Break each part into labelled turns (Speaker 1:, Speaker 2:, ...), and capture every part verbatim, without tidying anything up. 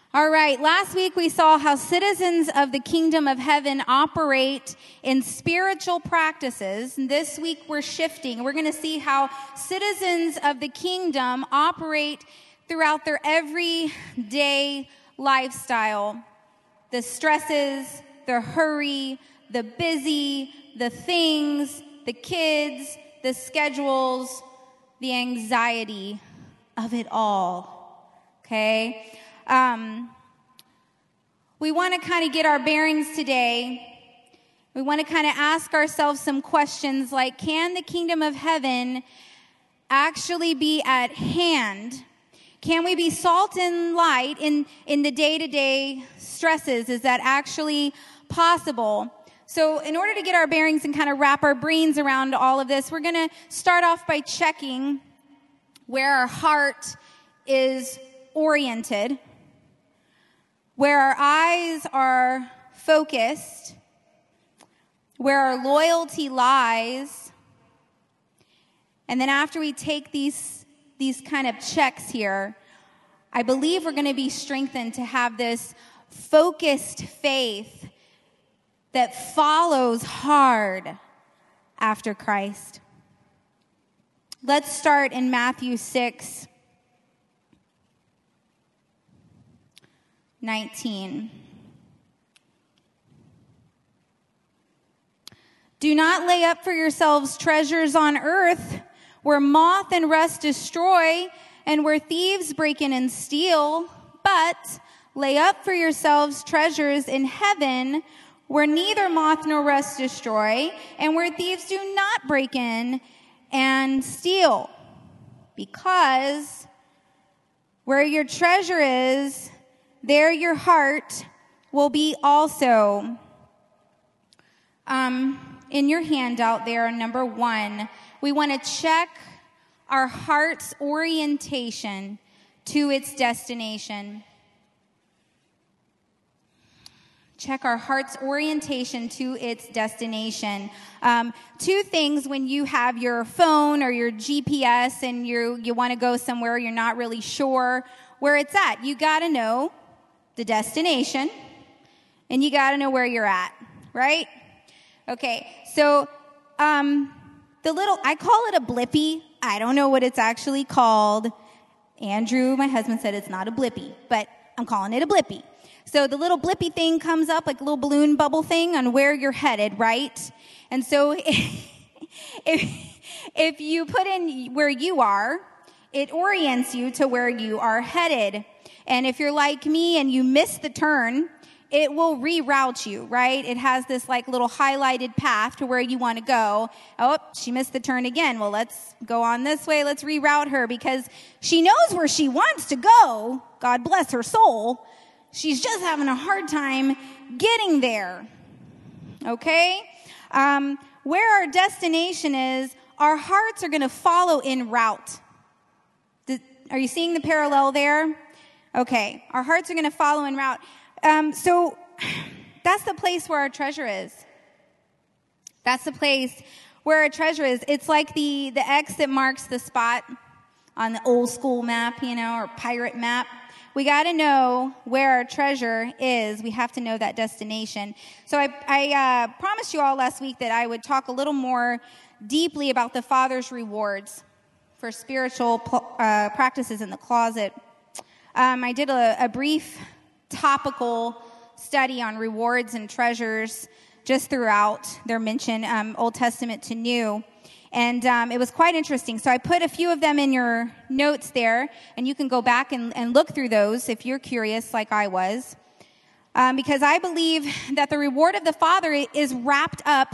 Speaker 1: All right, last week we saw how citizens of the kingdom of heaven operate in spiritual practices. This week we're shifting. We're going to see how citizens of the kingdom operate throughout their everyday lifestyle. The stresses, the hurry, the busy, the things, the kids, the schedules, the anxiety of it all. Okay? Um, we want to kind of get our bearings today. We want to kind of ask ourselves some questions like, can the kingdom of heaven actually be at hand? Can we be salt and light in, in the day-to-day stresses? Is that actually possible? So in order to get our bearings and kind of wrap our brains around all of this, we're going to start off by checking where our heart is oriented, where our eyes are focused, where our loyalty lies. And then after we take these, these kind of checks here, I believe we're going to be strengthened to have this focused faith that follows hard after Christ. Let's start in Matthew six nineteen. Do not lay up for yourselves treasures on earth, where moth and rust destroy, and where thieves break in and steal, but lay up for yourselves treasures in heaven, where neither moth nor rust destroy, and where thieves do not break in and steal. Because where your treasure is, there your heart will be also. Um, in your handout there, number one, we want to check our heart's orientation to its destination. Check our heart's orientation to its destination. Um, two things when you have your phone or your G P S and you you want to go somewhere you're not really sure where it's at. You got to know the destination, and you got to know where you're at, right? Okay, so um, the little, I call it a blippy. I don't know what it's actually called. Andrew, my husband, said it's not a blippy, but I'm calling it a blippy. So the little blippy thing comes up like a little balloon bubble thing on where you're headed, right? And so if, if you put in where you are, it orients you to where you are headed. And if you're like me and you miss the turn, it will reroute you, right? It has this like little highlighted path to where you want to go. Oh, she missed the turn again. Well, let's go on this way. Let's reroute her because she knows where she wants to go. God bless her soul. She's just having a hard time getting there. Okay? Um, where our destination is, our hearts are going to follow en route. The, are you seeing the parallel there? Okay. Our hearts are going to follow en route. Um, so that's the place where our treasure is. That's the place where our treasure is. It's like the, the X that marks the spot on the old school map, you know, or pirate map. We got to know where our treasure is. We have to know that destination. So I, I uh, promised you all last week that I would talk a little more deeply about the Father's rewards for spiritual uh, practices in the closet. Um, I did a, a brief topical study on rewards and treasures just throughout their mention, um, Old Testament to New. And um, it was quite interesting. So I put a few of them in your notes there, and you can go back and, and look through those if you're curious like I was. Um, because I believe that the reward of the Father is wrapped up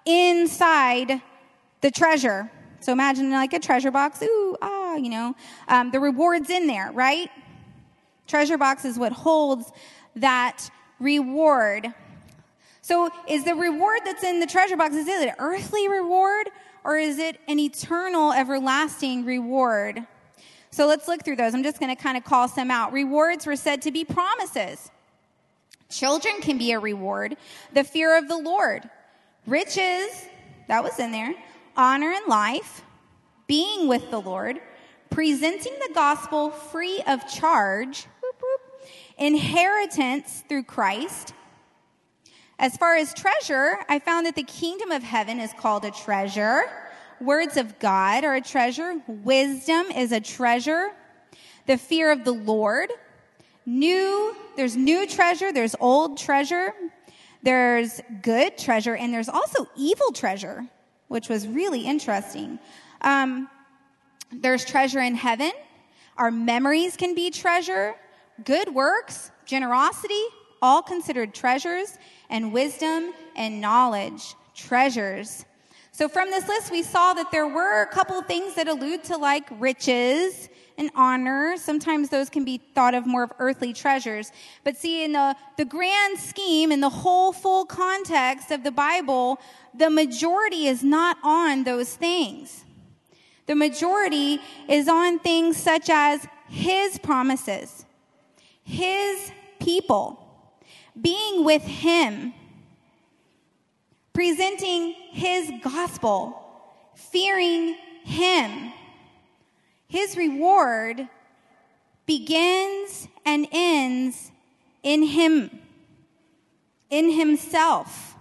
Speaker 1: inside the treasure. So imagine like a treasure box. Ooh, ah, you know. Um, the reward's in there, right? Treasure box is what holds that reward. So is the reward that's in the treasure box, is it an earthly reward or is it an eternal, everlasting reward? So let's look through those. I'm just going to kind of call some out. Rewards were said to be promises. Children can be a reward. The fear of the Lord. Riches, that was in there. Honor and life. Being with the Lord. Presenting the gospel free of charge. Whoop, whoop. inheritance through Christ. As far as treasure, I found that the kingdom of heaven is called a treasure. Words of God are a treasure. Wisdom is a treasure. The fear of the Lord. New, there's new treasure, there's old treasure. There's good treasure, and there's also evil treasure, which was really interesting. Um, there's treasure in heaven. Our memories can be treasure. Good works, generosity, all considered treasures. And wisdom and knowledge, treasures. So from this list, we saw that there were a couple of things that allude to like riches and honor. Sometimes those can be thought of more of earthly treasures. But see, in the, the grand scheme, in the whole full context of the Bible, the majority is not on those things. The majority is on things such as his promises, his people, being with him, presenting his gospel, fearing him. His reward begins and ends in him, in himself.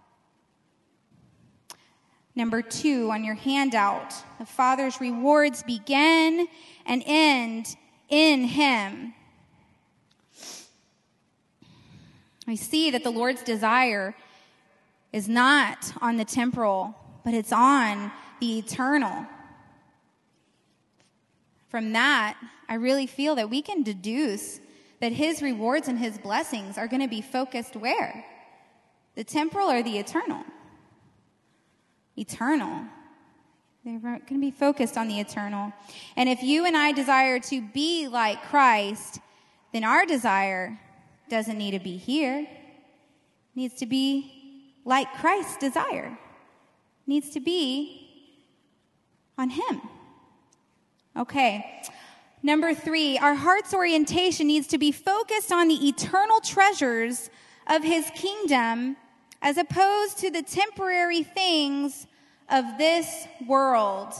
Speaker 1: Number two on your handout, the Father's rewards begin and end in him. We see that the Lord's desire is not on the temporal, but it's on the eternal. From that, I really feel that we can deduce that his rewards and his blessings are going to be focused where? The temporal or the eternal? Eternal. They're going to be focused on the eternal. And if you and I desire to be like Christ, then our desire doesn't need to be here. It needs to be like Christ's desire. It needs to be on him. Okay. Number three, our heart's orientation needs to be focused on the eternal treasures of his kingdom as opposed to the temporary things of this world.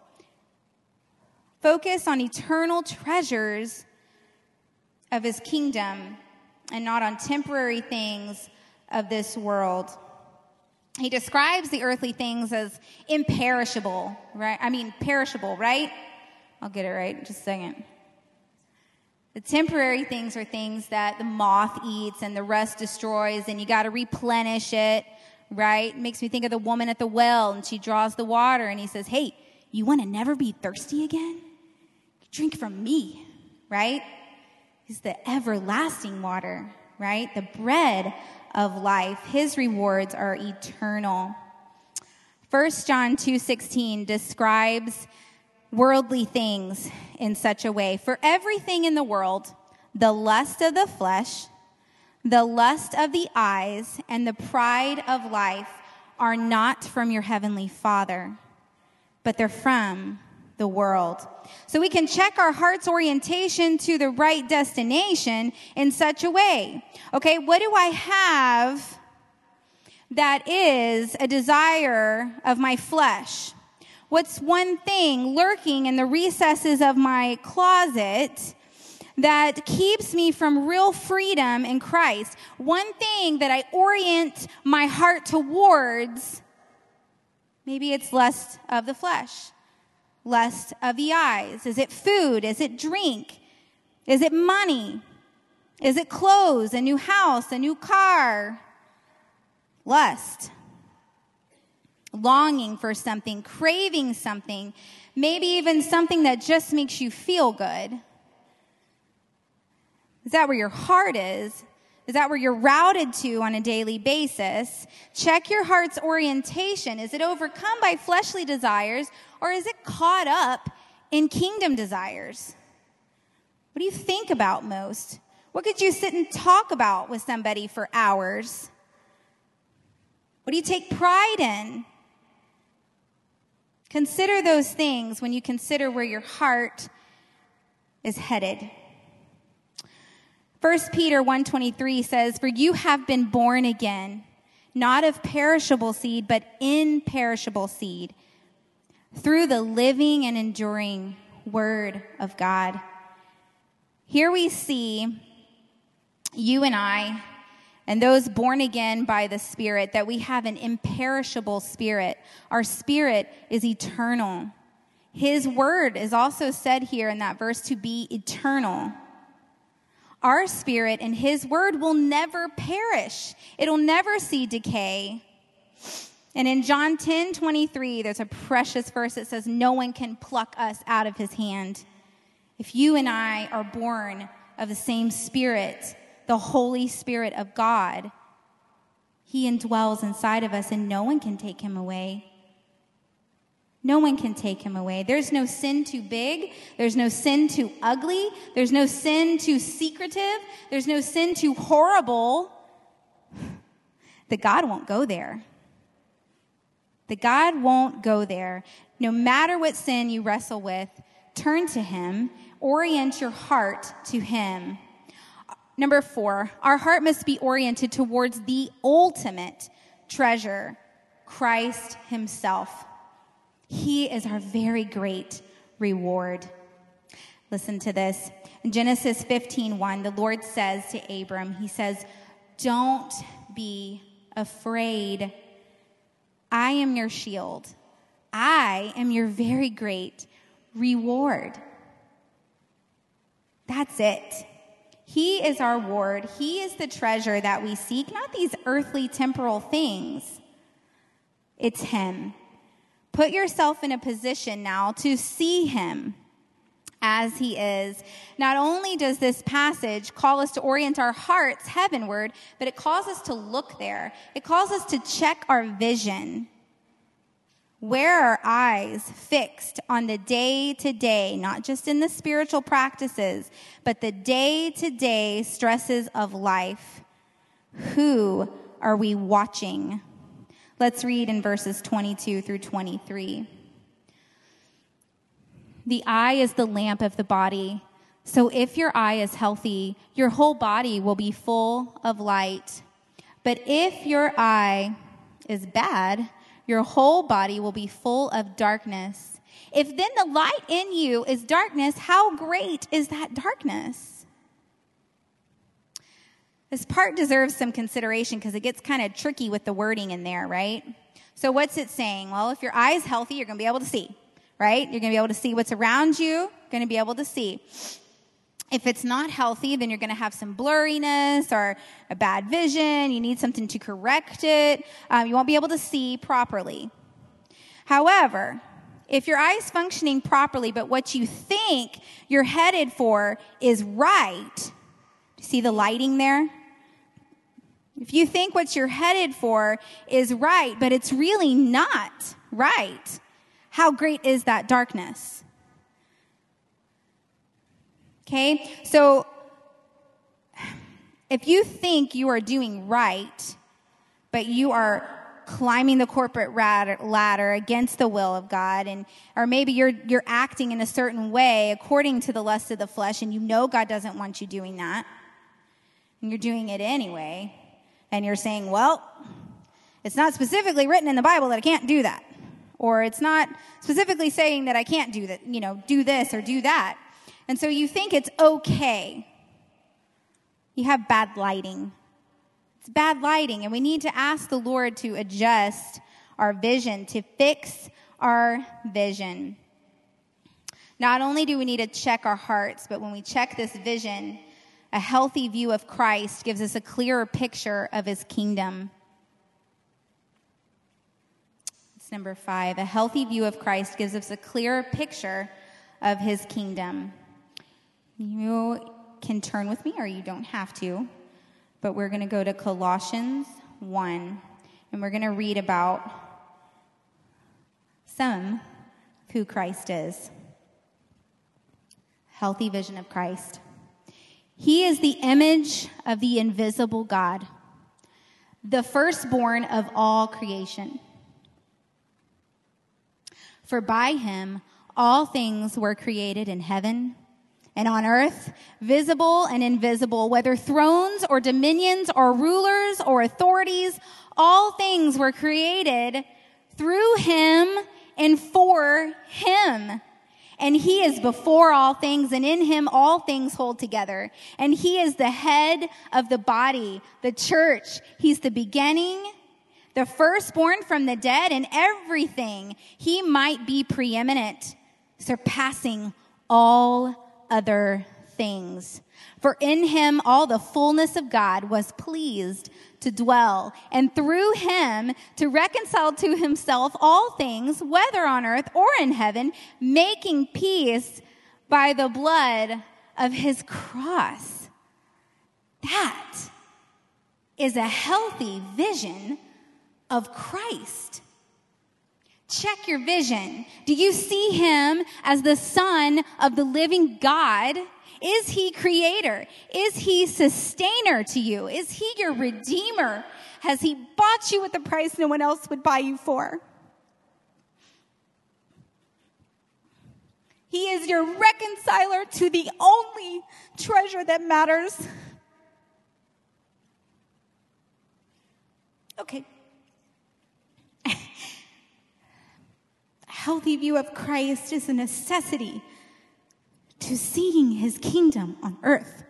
Speaker 1: Focus on eternal treasures of his kingdom and not on temporary things of this world. He describes the earthly things as imperishable, right? I mean, perishable, right? I'll get it right in just a second. The temporary things are things that the moth eats and the rust destroys, and you got to replenish it, right? It makes me think of the woman at the well, and she draws the water, and he says, hey, you want to never be thirsty again? Drink from me, right? He's the everlasting water, right? The bread of life. His rewards are eternal. First John two sixteen describes worldly things in such a way. For everything in the world, the lust of the flesh, the lust of the eyes, and the pride of life are not from your heavenly Father, but they're from the world. So we can check our heart's orientation to the right destination in such a way. Okay, what do I have that is a desire of my flesh? What's one thing lurking in the recesses of my closet that keeps me from real freedom in Christ? One thing that I orient my heart towards, maybe it's lust of the flesh, lust of the eyes. Is it food? Is it drink? Is it money? Is it clothes, a new house, a new car? Lust. Longing for something, craving something, maybe even something that just makes you feel good. Is that where your heart is? Is that where you're routed to on a daily basis? Check your heart's orientation. Is it overcome by fleshly desires, or is it caught up in kingdom desires? What do you think about most? What could you sit and talk about with somebody for hours? What do you take pride in? Consider those things when you consider where your heart is headed. First Peter one twenty-three says, for you have been born again, not of perishable seed, but imperishable seed, through the living and enduring word of God. Here we see you and I, and those born again by the Spirit, that we have an imperishable spirit. Our spirit is eternal. His word is also said here in that verse to be eternal. Our spirit and his word will never perish. It'll never see decay. And in John ten twenty-three, there's a precious verse that says, no one can pluck us out of his hand. If you and I are born of the same Spirit, the Holy Spirit of God, he indwells inside of us and no one can take him away. No one can take him away. There's no sin too big. There's no sin too ugly. There's no sin too secretive. There's no sin too horrible that God won't go there. That God won't go there. No matter what sin you wrestle with, turn to him. Orient your heart to him. Number four, our heart must be oriented towards the ultimate treasure, Christ himself. He is our very great reward. Listen to this. In Genesis fifteen one, the Lord says to Abram, he says, don't be afraid. I am your shield. I am your very great reward. That's it. He is our reward. He is the treasure that we seek, not these earthly temporal things. It's him. Put yourself in a position now to see him as he is. Not only does this passage call us to orient our hearts heavenward, but it calls us to look there. It calls us to check our vision. Where are our eyes fixed on the day-to-day, not just in the spiritual practices, but the day-to-day stresses of life? Who are we watching? Let's read in verses twenty-two through twenty-three. The eye is the lamp of the body. So if your eye is healthy, your whole body will be full of light. But if your eye is bad, your whole body will be full of darkness. If then the light in you is darkness, how great is that darkness? This part deserves some consideration because it gets kind of tricky with the wording in there, right? So what's it saying? Well, if your eye is healthy, you're going to be able to see, right? You're going to be able to see what's around you, going to be able to see. If it's not healthy, then you're going to have some blurriness or a bad vision. You need something to correct it. Um, you won't be able to see properly. However, if your eye is functioning properly, but what you think you're headed for is right, see the lighting there? If you think what you're headed for is right, but it's really not right, how great is that darkness? Okay, so if you think you are doing right, but you are climbing the corporate ladder against the will of God, and or maybe you're you're acting in a certain way according to the lust of the flesh, and you know God doesn't want you doing that, and you're doing it anyway, and you're saying, well, it's not specifically written in the Bible that I can't do that, or it's not specifically saying that I can't do that, you know, do this or do that. And so you think it's okay. You have bad lighting. It's bad lighting, and we need to ask the Lord to adjust our vision, to fix our vision. Not only do we need to check our hearts, but when we check this vision, a healthy view of Christ gives us a clearer picture of his kingdom. It's number five. A healthy view of Christ gives us a clearer picture of his kingdom. You can turn with me, or you don't have to, but we're going to go to Colossians one, and we're going to read about some of who Christ is. Healthy vision of Christ. He is the image of the invisible God, the firstborn of all creation. For by him all things were created in heaven and on earth, visible and invisible, whether thrones or dominions or rulers or authorities, all things were created through him and for him. And he is before all things, and in him all things hold together. And he is the head of the body, the church. He's the beginning, the firstborn from the dead, and everything he might be preeminent, surpassing all other things. For in him all the fullness of God was pleased to dwell, and through him to reconcile to himself all things, whether on earth or in heaven, making peace by the blood of his cross. That is a healthy vision of Christ. Check your vision. Do you see him as the Son of the living God? Is he creator? Is he sustainer to you? Is he your redeemer? Has he bought you with a price no one else would buy you for? He is your reconciler to the only treasure that matters. Okay. A healthy view of Christ is a necessity to seeing his kingdom on earth.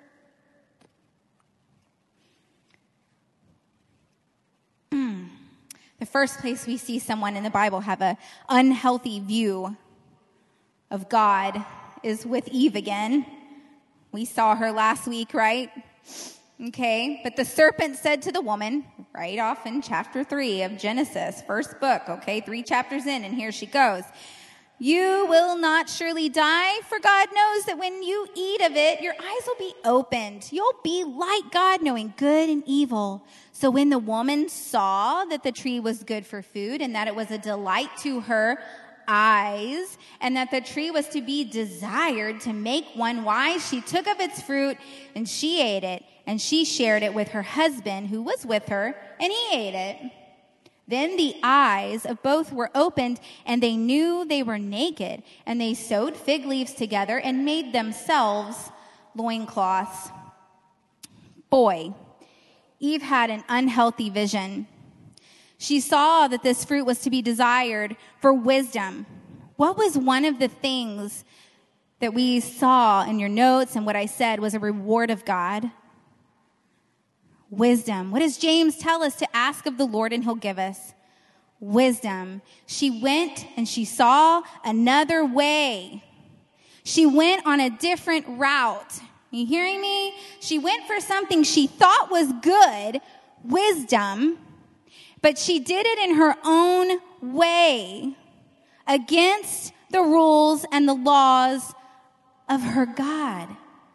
Speaker 1: Mm. The first place we see someone in the Bible have an unhealthy view of God is with Eve again. We saw her last week, right? Okay, but the serpent said to the woman, right off in chapter three of Genesis, first book, okay, three chapters in, and here she goes. You will not surely die, for God knows that when you eat of it, your eyes will be opened. You'll be like God, knowing good and evil. So when the woman saw that the tree was good for food and that it was a delight to her eyes and that the tree was to be desired to make one wise, she took of its fruit and she ate it, and she shared it with her husband who was with her, and he ate it. Then the eyes of both were opened, and they knew they were naked, and they sewed fig leaves together and made themselves loincloths. Boy, Eve had an unhealthy vision. She saw that this fruit was to be desired for wisdom. What was one of the things that we saw in your notes and what I said was a reward of God? Wisdom. What does James tell us to ask of the Lord and he'll give us? Wisdom. She went and she saw another way. She went on a different route. You hearing me? She went for something she thought was good, wisdom, but she did it in her own way against the rules and the laws of her God.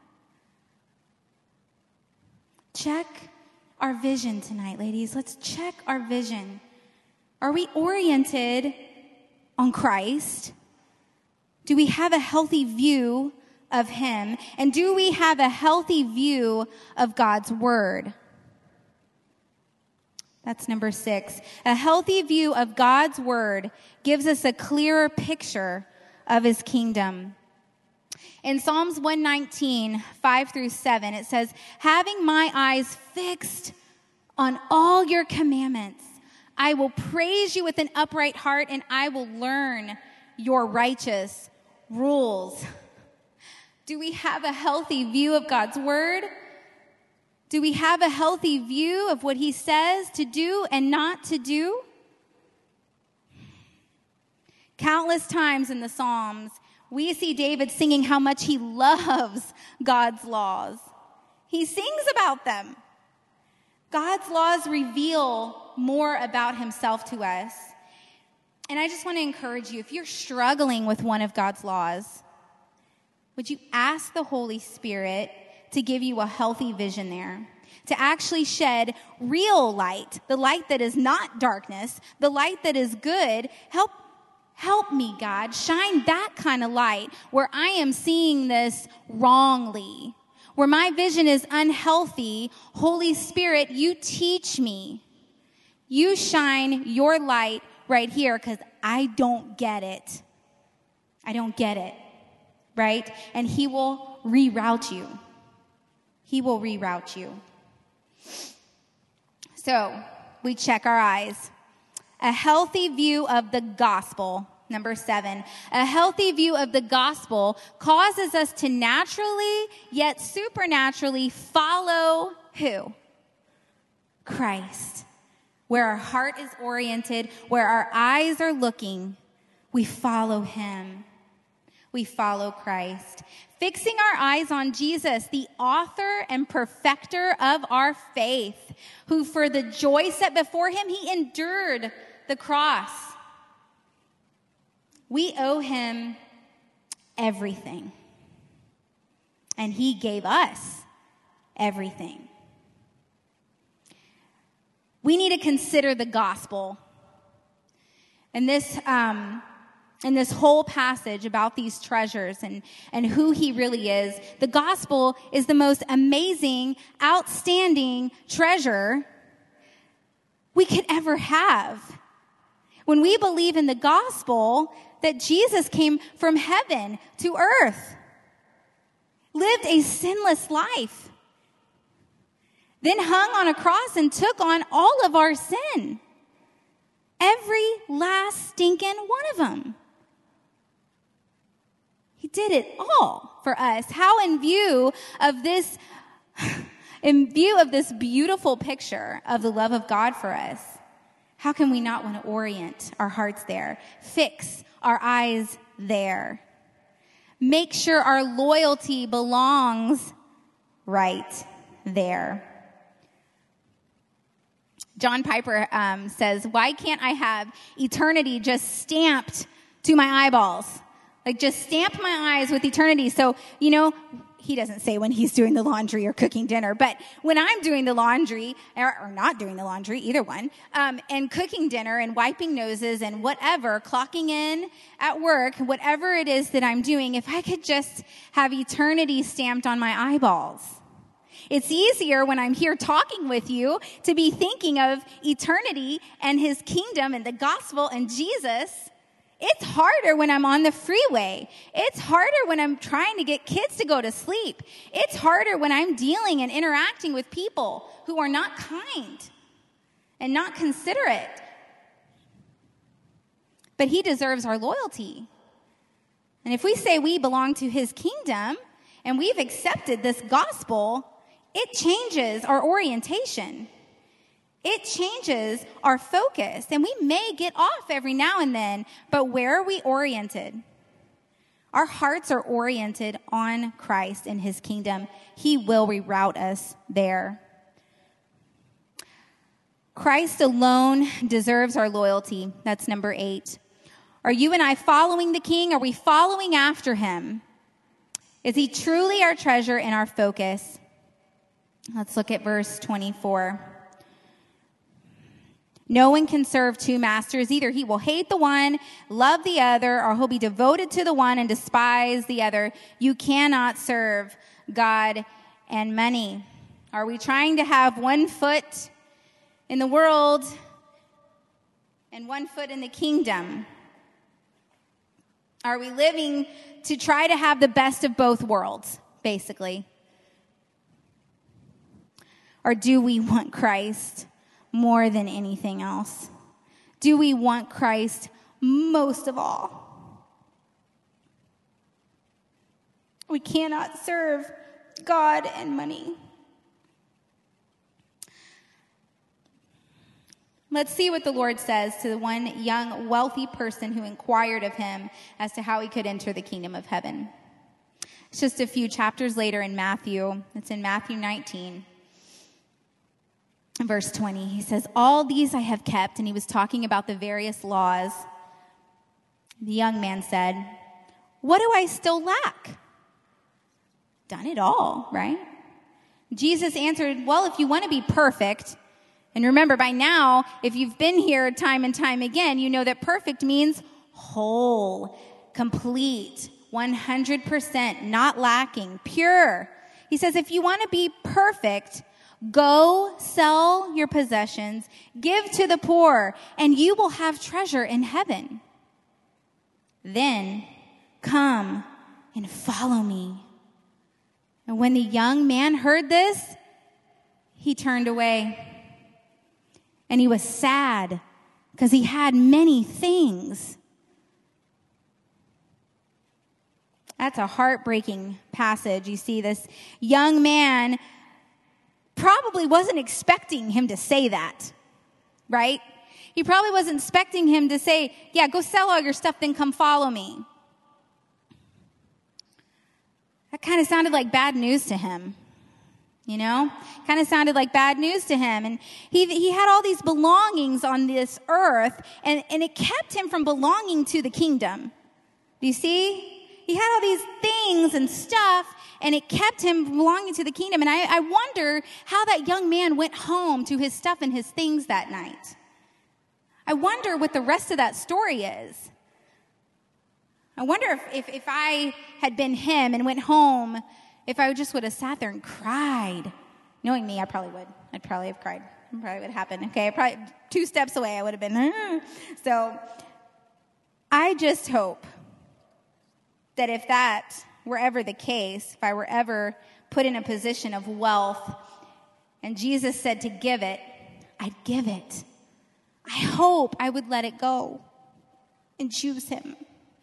Speaker 1: Check our vision tonight, ladies. Let's check our vision. Are we oriented on Christ? Do we have a healthy view of him? And do we have a healthy view of God's word? That's number six. A healthy view of God's word gives us a clearer picture of his kingdom. In Psalms one nineteen, five through seven, it says, having my eyes fixed on all your commandments, I will praise you with an upright heart, and I will learn your righteous rules. Do we have a healthy view of God's word? Do we have a healthy view of what he says to do and not to do? Countless times in the Psalms, we see David singing how much he loves God's laws. He sings about them. God's laws reveal more about himself to us. And I just want to encourage you, if you're struggling with one of God's laws, would you ask the Holy Spirit to give you a healthy vision there? To actually shed real light, the light that is not darkness, the light that is good. Help Help me, God, shine that kind of light where I am seeing this wrongly, where my vision is unhealthy. Holy Spirit, you teach me. You shine your light right here because I don't get it. I don't get it, right? And he will reroute you. He will reroute you. So we check our eyes. A healthy view of the gospel. Number seven, a healthy view of the gospel causes us to naturally, yet supernaturally follow who? Christ. Where our heart is oriented, where our eyes are looking, we follow him. We follow Christ. Fixing our eyes on Jesus, the author and perfecter of our faith, who for the joy set before him, he endured the cross. We owe him everything. And he gave us everything. We need to consider the gospel. And this, um, in this whole passage about these treasures and, and who he really is, the gospel is the most amazing, outstanding treasure we could ever have. When we believe in the gospel, that Jesus came from heaven to earth, lived a sinless life, then hung on a cross and took on all of our sin. Every last stinking one of them. He did it all for us. How in view of this, in view of this beautiful picture of the love of God for us, how can we not want to orient our hearts there? Fix our eyes there. Make sure our loyalty belongs right there. John Piper um, says, why can't I have eternity just stamped to my eyeballs? Like just stamp my eyes with eternity. So, you know, he doesn't say when he's doing the laundry or cooking dinner, but when I'm doing the laundry, or, or not doing the laundry, either one, um, and cooking dinner and wiping noses and whatever, clocking in at work, whatever it is that I'm doing, if I could just have eternity stamped on my eyeballs. It's easier when I'm here talking with you to be thinking of eternity and his kingdom and the gospel and Jesus. It's harder when I'm on the freeway. It's harder when I'm trying to get kids to go to sleep. It's harder when I'm dealing and interacting with people who are not kind and not considerate. But he deserves our loyalty. And if we say we belong to his kingdom and we've accepted this gospel, it changes our orientation. It changes our focus, and we may get off every now and then, but where are we oriented? Our hearts are oriented on Christ and his kingdom. He will reroute us there. Christ alone deserves our loyalty. That's number eight. Are you and I following the King? Are we following after him? Is he truly our treasure and our focus? Let's look at verse twenty-four. No one can serve two masters. Either he will hate the one, love the other, or he'll be devoted to the one and despise the other. You cannot serve God and money. Are we trying to have one foot in the world and one foot in the kingdom? Are we living to try to have the best of both worlds, basically? Or do we want Christ more than anything else? Do we want Christ most of all? We cannot serve God and money. Let's see what the Lord says to the one young, wealthy person who inquired of him as to how he could enter the kingdom of heaven. It's just a few chapters later in Matthew. It's in Matthew nineteen. Verse twenty, he says, all these I have kept, and he was talking about the various laws. The young man said, what do I still lack? Done it all, right? Jesus answered, well, if you want to be perfect, and remember by now, if you've been here time and time again, you know that perfect means whole, complete, one hundred percent, not lacking, pure. He says, if you want to be perfect, go sell your possessions, give to the poor, and you will have treasure in heaven. Then come and follow me. And when the young man heard this, he turned away. And he was sad because he had many things. That's a heartbreaking passage. You see, this young man probably wasn't expecting him to say that, right? He probably wasn't expecting him to say, yeah, go sell all your stuff, then come follow me. That kind of sounded like bad news to him, you know? Kind of sounded like bad news to him. And he he had all these belongings on this earth, and, and it kept him from belonging to the kingdom. Do you see? He had all these things and stuff, and it kept him from belonging to the kingdom. And I, I wonder how that young man went home to his stuff and his things that night. I wonder what the rest of that story is. I wonder if, if, if I had been him and went home, if I just would have sat there and cried. Knowing me, I probably would. I'd probably have cried. It probably would happen. Okay, probably two steps away, I would have been. Ugh. So I just hope that if that were ever the case, if I were ever put in a position of wealth and Jesus said to give it, I'd give it. I hope I would let it go and choose him.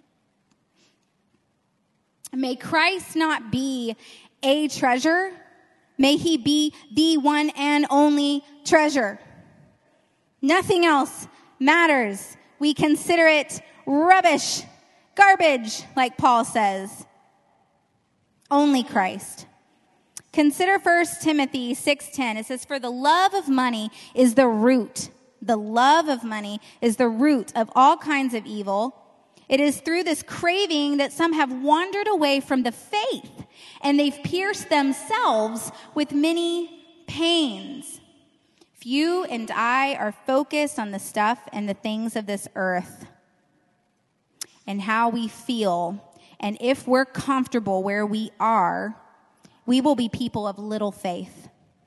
Speaker 1: May Christ not be a treasure. May he be the one and only treasure. Nothing else matters. We consider it rubbish, garbage, like Paul says. Only Christ. Consider First Timothy six ten. It says, for the love of money is the root. The love of money is the root of all kinds of evil. It is through this craving that some have wandered away from the faith, and they've pierced themselves with many pains. If you and I are focused on the stuff and the things of this earth and how we feel, and if we're comfortable where we are, we will be people of little faith.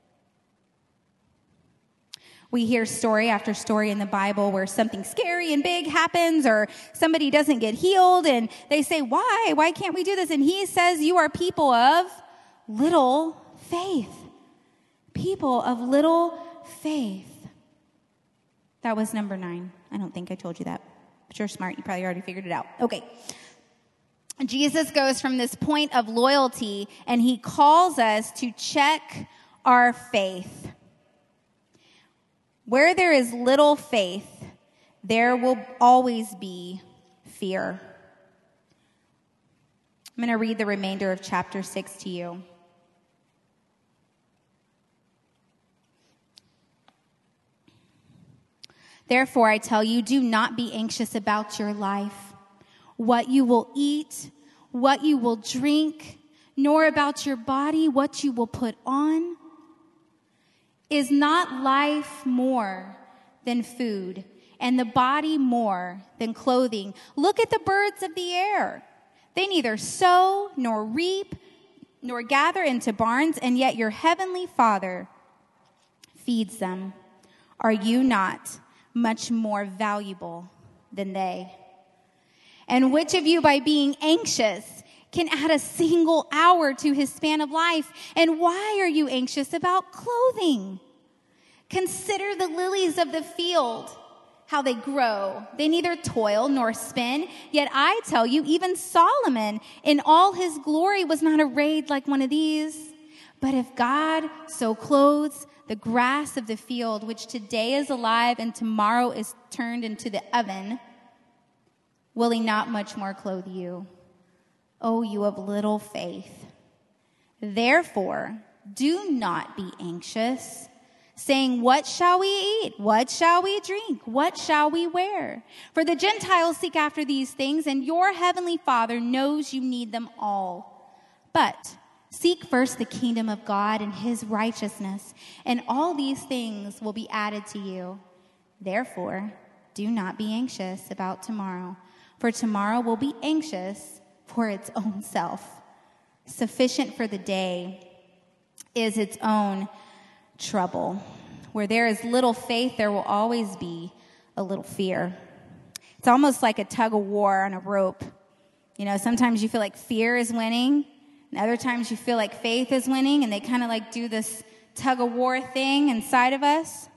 Speaker 1: We hear story after story in the Bible where something scary and big happens, or somebody doesn't get healed, and they say, why? Why can't we do this? And he says, you are people of little faith. People of little faith. That was number nine. I don't think I told you that, but you're smart. You probably already figured it out. Okay. Jesus goes from this point of loyalty, and he calls us to check our faith. Where there is little faith, there will always be fear. I'm going to read the remainder of chapter six to you. Therefore, I tell you, do not be anxious about your life, what you will eat, what you will drink, nor about your body, what you will put on. Is not life more than food, and the body more than clothing? Look at the birds of the air. They neither sow nor reap nor gather into barns, and yet your heavenly Father feeds them. Are you not much more valuable than they? And which of you, by being anxious, can add a single hour to his span of life? And why are you anxious about clothing? Consider the lilies of the field, how they grow. They neither toil nor spin. Yet I tell you, even Solomon in all his glory was not arrayed like one of these. But if God so clothes the grass of the field, which today is alive and tomorrow is turned into the oven, will he not much more clothe you, O you of little faith? Therefore, do not be anxious, saying, what shall we eat? What shall we drink? What shall we wear? For the Gentiles seek after these things, and your heavenly Father knows you need them all. But seek first the kingdom of God and his righteousness, and all these things will be added to you. Therefore, do not be anxious about tomorrow, for tomorrow will be anxious for its own self. Sufficient for the day is its own trouble. Where there is little faith, there will always be a little fear. It's almost like a tug of war on a rope. You know, sometimes you feel like fear is winning, and other times you feel like faith is winning, and they kind of like do this tug of war thing inside of us.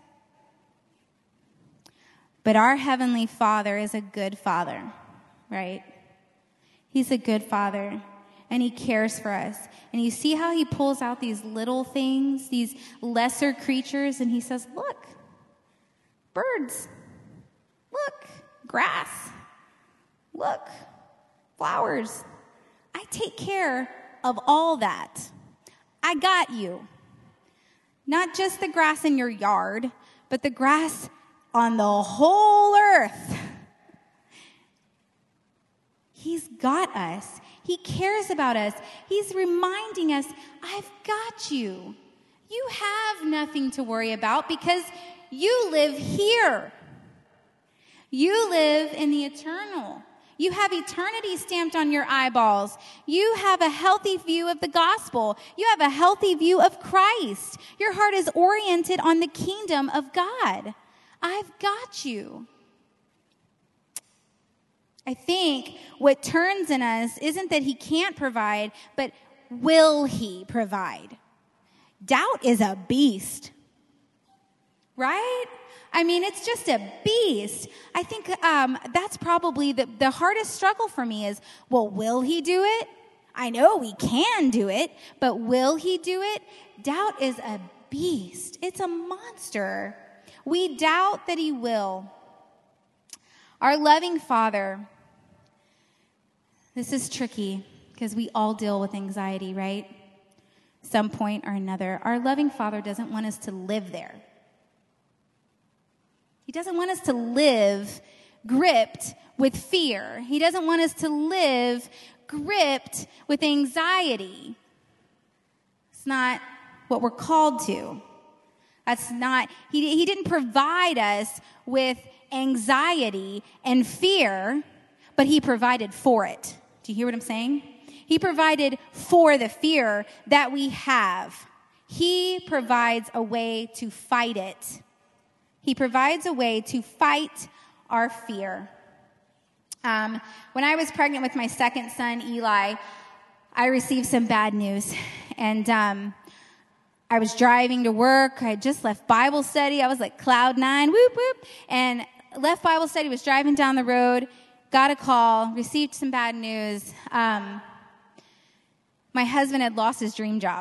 Speaker 1: But our Heavenly Father is a good Father, right? He's a good Father. and he cares for us. And you see how he pulls out these little things, these lesser creatures, and he says, look, birds, look, grass, look, flowers. I take care of all that. I got you. Not just the grass in your yard, but the grass on the whole earth. He's got us. He cares about us. He's reminding us, I've got you. You have nothing to worry about because you live here. You live in the eternal. You have eternity stamped on your eyeballs. You have a healthy view of the gospel. You have a healthy view of Christ. Your heart is oriented on the kingdom of God. I've got you. I think what turns in us isn't that he can't provide, but will he provide? Doubt is a beast, right? I mean, it's just a beast. I think um, that's probably the, the hardest struggle for me is, well, will he do it? I know he can do it, but will he do it? Doubt is a beast. It's a monster. We doubt that he will. Our loving Father, this is tricky because we all deal with anxiety, right? Some point or another. Our loving Father doesn't want us to live there. He doesn't want us to live gripped with fear. He doesn't want us to live gripped with anxiety. It's not what we're called to. That's not, he, he didn't provide us with anxiety and fear, but he provided for it. Do you hear what I'm saying? He provided for the fear that we have. He provides a way to fight it. He provides a way to fight our fear. Um, when I was pregnant with my second son, Eli, I received some bad news. And um, I was driving to work. I had just left Bible study. I was like cloud nine, whoop, whoop. And left Bible study, was driving down the road, got a call, received some bad news. Um, my husband had lost his dream job.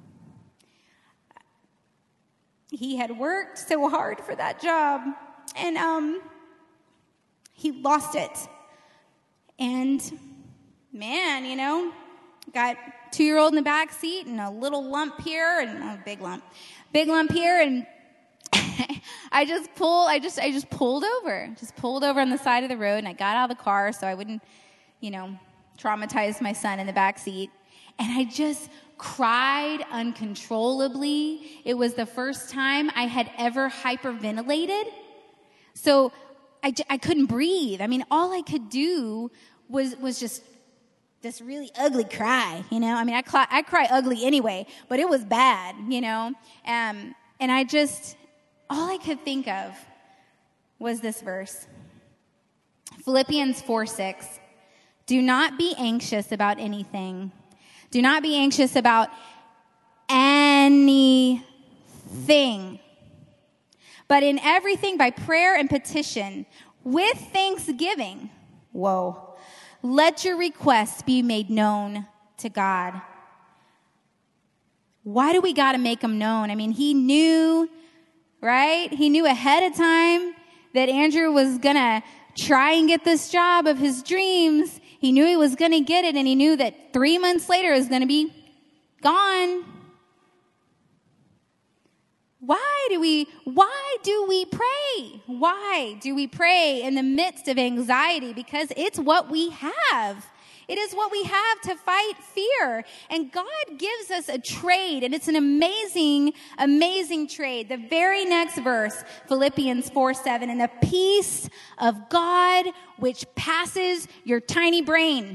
Speaker 1: He had worked so hard for that job, and um, he lost it. And man, you know, got two-year-old in the back seat and a little lump here and a big lump, big lump here, and I just pulled, I just, I just pulled over, just pulled over on the side of the road, and I got out of the car so I wouldn't, you know, traumatize my son in the back seat, and I just cried uncontrollably. It was the first time I had ever hyperventilated. So I, I couldn't breathe. I mean, all I could do was was just this really ugly cry, you know? I mean, I, cry, I cry ugly anyway, but it was bad, you know? Um, and I just, all I could think of was this verse. Philippians four six. Do not be anxious about anything. Do not be anxious about anything, but in everything by prayer and petition with thanksgiving. Whoa. Let your requests be made known to God. Why do we got to make them known? I mean, he knew, right? He knew ahead of time that Andrew was going to try and get this job of his dreams. He knew he was going to get it, and he knew that three months later it was going to be gone. Why do we, why do we pray? Why do we pray in the midst of anxiety? Because it's what we have. It is what we have to fight fear. And God gives us a trade, and it's an amazing, amazing trade. The very next verse, Philippians four seven, and the peace of God which passes your tiny brain.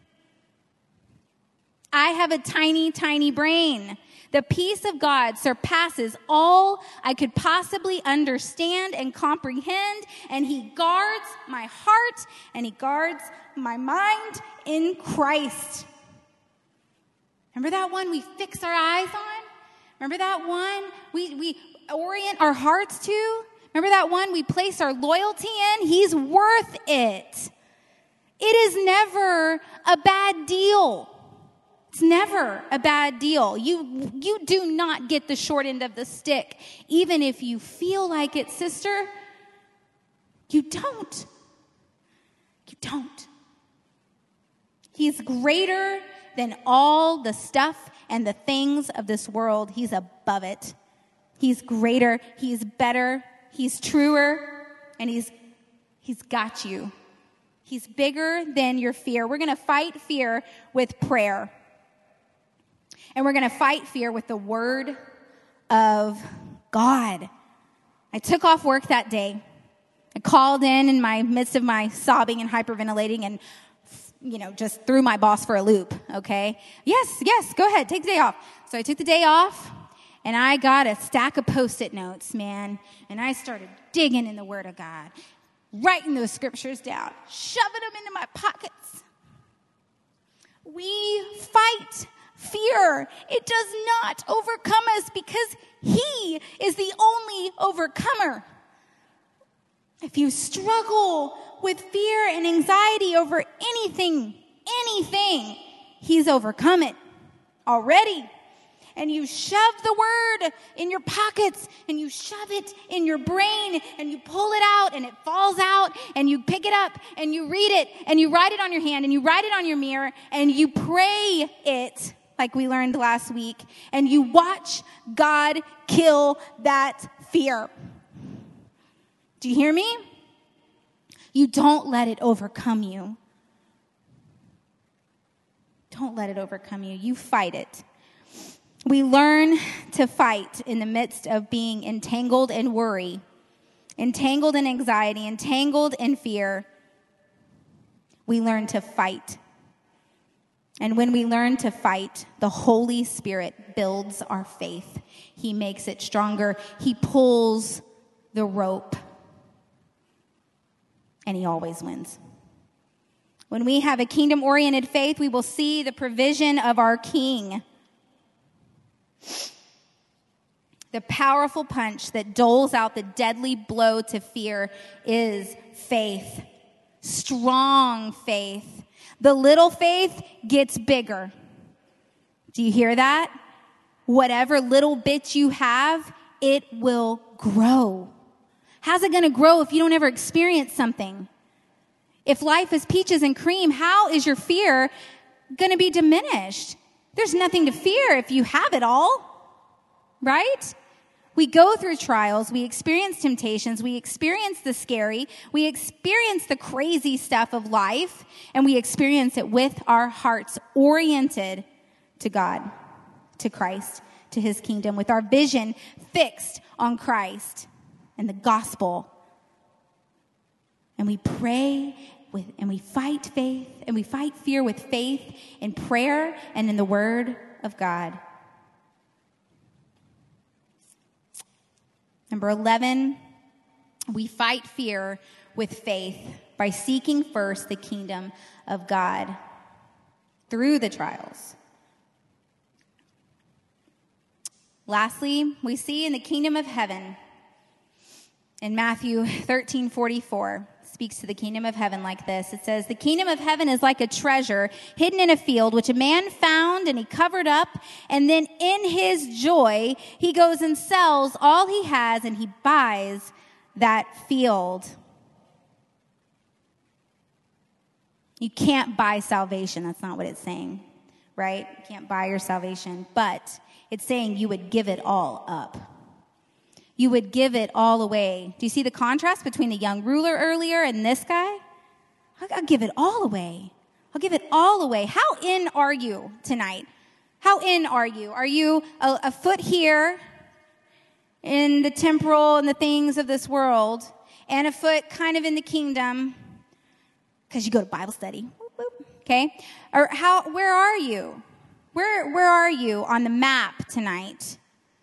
Speaker 1: I have a tiny, tiny brain. The peace of God surpasses all I could possibly understand and comprehend, and he guards my heart, and he guards my mind in Christ. Remember that one we fix our eyes on? Remember that one we, we orient our hearts to? Remember that one we place our loyalty in? He's worth it. It is never a bad deal. It's never a bad deal. You, you do not get the short end of the stick. Even if you feel like it, sister, you don't. You don't. He's greater than all the stuff and the things of this world. He's above it. He's greater. He's better. He's truer. And he's, he's got you. He's bigger than your fear. We're going to fight fear with prayer. And we're going to fight fear with the word of God. I took off work that day. I called in in my midst of my sobbing and hyperventilating and, you know, just threw my boss for a loop, okay? Yes, yes, go ahead, take the day off. So I took the day off, and I got a stack of Post-it notes, man, and I started digging in the Word of God, writing those scriptures down, shoving them into my pockets. We fight fear. It does not overcome us because He is the only overcomer. If you struggle with fear and anxiety over anything, anything, He's overcome it already. And you shove the word in your pockets and you shove it in your brain and you pull it out and it falls out and you pick it up and you read it and you write it on your hand and you write it on your mirror and you pray it like we learned last week and you watch God kill that fear. Do you hear me? You don't let it overcome you. Don't let it overcome you. You fight it. We learn to fight in the midst of being entangled in worry, entangled in anxiety, entangled in fear. We learn to fight. And when we learn to fight, the Holy Spirit builds our faith. He makes it stronger. He pulls the rope. And He always wins. When we have a kingdom-oriented faith, we will see the provision of our King. The powerful punch that doles out the deadly blow to fear is faith. Strong faith. The little faith gets bigger. Do you hear that? Whatever little bit you have, it will grow. How's it going to grow if you don't ever experience something? If life is peaches and cream, how is your fear going to be diminished? There's nothing to fear if you have it all, right? We go through trials, we experience temptations, we experience the scary, we experience the crazy stuff of life, and we experience it with our hearts oriented to God, to Christ, to His kingdom, with our vision fixed on Christ and the gospel. And we pray with, and we fight faith, and we fight fear with faith in prayer and in the word of God. Number eleven, we fight fear with faith by seeking first the kingdom of God through the trials. Lastly, we see in the kingdom of heaven, in Matthew thirteen forty-four, speaks to the kingdom of heaven like this. It says, "The kingdom of heaven is like a treasure hidden in a field, which a man found and he covered up. And then in his joy, he goes and sells all he has and he buys that field." You can't buy salvation. That's not what it's saying, right? You can't buy your salvation. But it's saying you would give it all up. You would give it all away. Do you see the contrast between the young ruler earlier and this guy? I'll give it all away. I'll give it all away. How in are you tonight? How in are you? Are you a, a foot here in the temporal and the things of this world, and a foot kind of in the kingdom because you go to Bible study? Okay? Or how? Where are you? Where Where are you on the map tonight?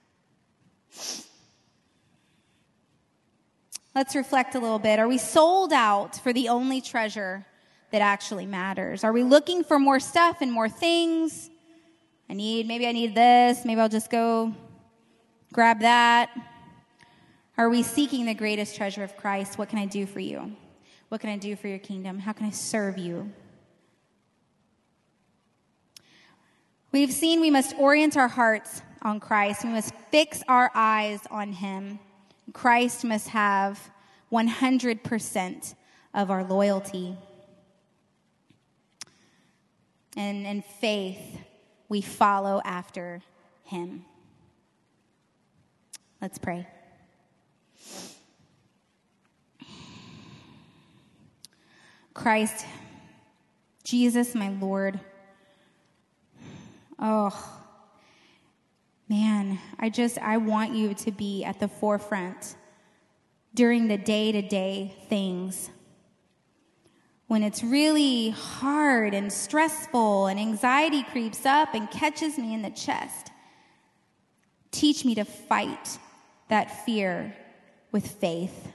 Speaker 1: Let's reflect a little bit. Are we sold out for the only treasure that actually matters? Are we looking for more stuff and more things? I need, maybe I need this. Maybe I'll just go grab that. Are we seeking the greatest treasure of Christ? What can I do for you? What can I do for your kingdom? How can I serve you? We've seen we must orient our hearts on Christ. We must fix our eyes on him. Christ must have one hundred percent of our loyalty. And in faith, we follow after him. Let's pray. Christ, Jesus, my Lord. Oh, man, I just, I want you to be at the forefront during the day-to-day things. When it's really hard and stressful and anxiety creeps up and catches me in the chest, teach me to fight that fear with faith.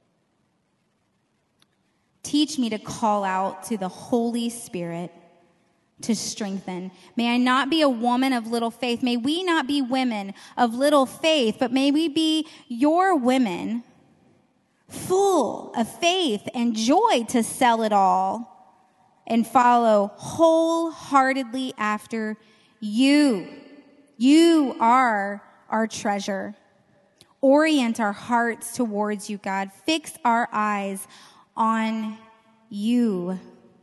Speaker 1: Teach me to call out to the Holy Spirit to strengthen. May I not be a woman of little faith. May we not be women of little faith, but may we be your women full of faith and joy to sell it all and follow wholeheartedly after you. You are our treasure. Orient our hearts towards you, God. Fix our eyes on you.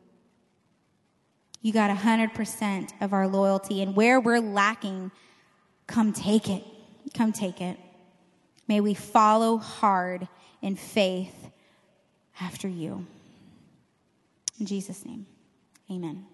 Speaker 1: You got one hundred percent of our loyalty, and where we're lacking, come take it. Come take it. May we follow hard in faith after you. In Jesus' name, amen.